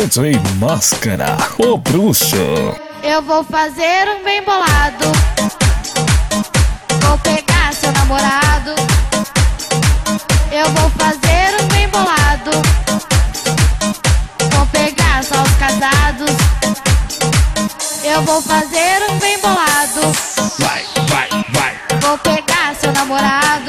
DJ Máscara, o bruxo. Eu vou fazer um bem bolado. Vou pegar seu namorado. Eu vou fazer um bem bolado. Vou pegar só os casados. Eu vou fazer um bem bolado. Vai, vai, vai. Vou pegar seu namorado.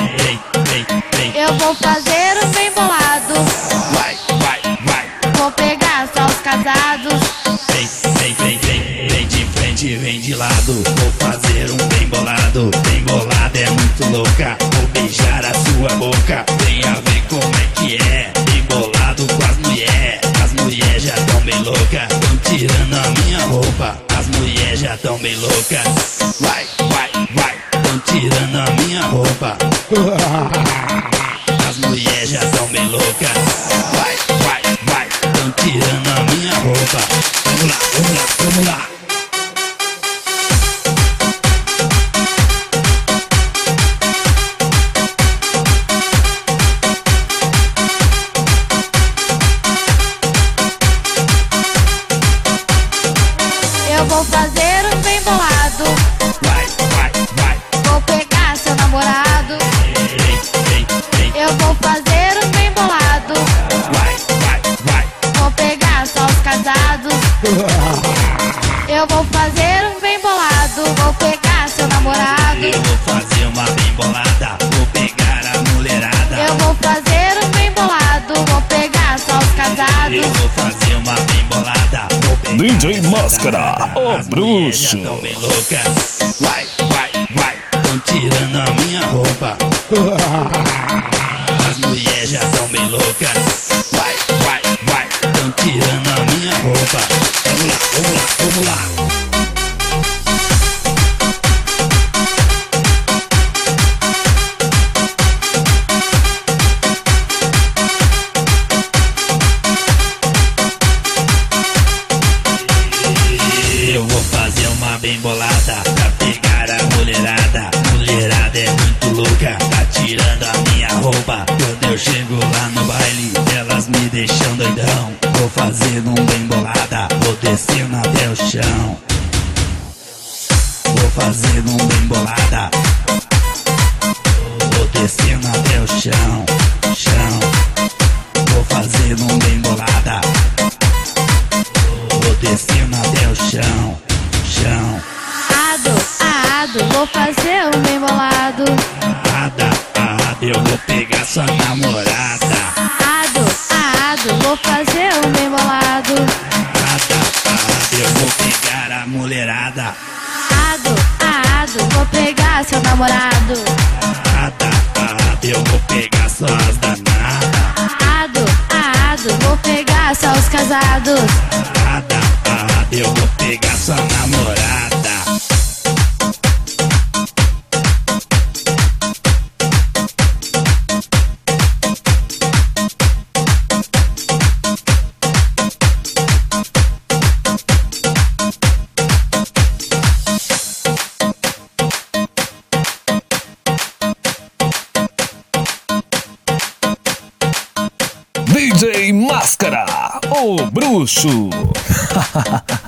Eu vou fazer um bem bolado. Vai, vai, vai. Vou pegar só os casados. Vem de frente, vem de lado. Vou fazer um bem bolado. Bem bolado é muito louca. Vou beijar a sua boca. Venha ver como é que é. Bem bolado com as mulheres. As mulheres já tão bem loucas. Tão tirando a minha roupa. As mulheres já tão bem loucas. Vai, vai, vai. Tão tirando a minha roupa. As mulheres já tão bem loucas. Vai, vai, vai. Tão tirando a minha roupa. Vamos lá, vamos lá, vamos lá. Eu vou fazer um bem bolado. Vai, vai, vai. Vou pegar seu namorado. Eu vou fazer um bem bolado. Vai, vai, vai. Vou pegar só os casados. Eu vou fazer um bem bolado. Vou pegar seu namorado. Eu vou fazer uma bem bolada. Vou pegar a mulherada. Eu vou fazer um bem bolado. Vou pegar só os casados. Eu vou fazer uma bem bolada. Vou pegar DJ essa Máscara, danada. o As mulheres já bruxo. tão bem loucas. Vai, vai, vai. Tão tirando a minha roupa. As mulheres já tão bem loucas. Vai, vai, vai. Tão tirando a minha roupa. Vamos lá, vamos lá, vamos lá. Eu vou fazer uma bem bolada pra pegar a mulherada. Mulherada é muito louca, tá tirando a minha roupa. Quando eu chego lá no baile, elas me deixam doidão. Vou fazendo um bem bolada, vou descendo até o chão. Vou fazendo um bem bolada. Vou descendo até o chão, chão. Vou fazendo um bem bolada. Vou descendo até o chão, chão. Ado, vou fazer um bem bolado. Ada, eu vou pegar sua namorada. Ado, vou fazer um bem bolado. Ada, eu vou pegar a mulherada. Ado, vou pegar seu namorado. Ada, eu vou pegar só as danadas. Ado, vou pegar só os casados. Ada, eu vou pegar sua namorada. DJ Máscara, o bruxo.